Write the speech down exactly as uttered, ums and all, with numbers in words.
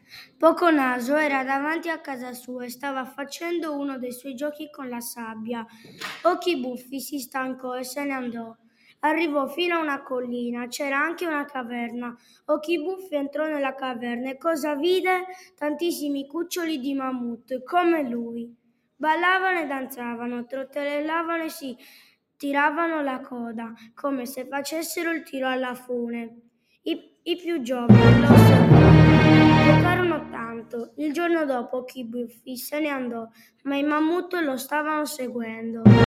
Poco Naso era davanti a casa sua e stava facendo uno dei suoi giochi con la sabbia. Occhi Buffi si stancò e se ne andò. Arrivò fino a una collina, c'era anche una caverna. Occhi Buffi entrò nella caverna e cosa vide? Tantissimi cuccioli di mammut, come lui. Ballavano e danzavano, trottolavano e si tiravano la coda, come se facessero il tiro alla fune. I, i più giovani lo osservarono, giocarono tanto. Il giorno dopo Occhi Buffi se ne andò, ma i mammut lo stavano seguendo.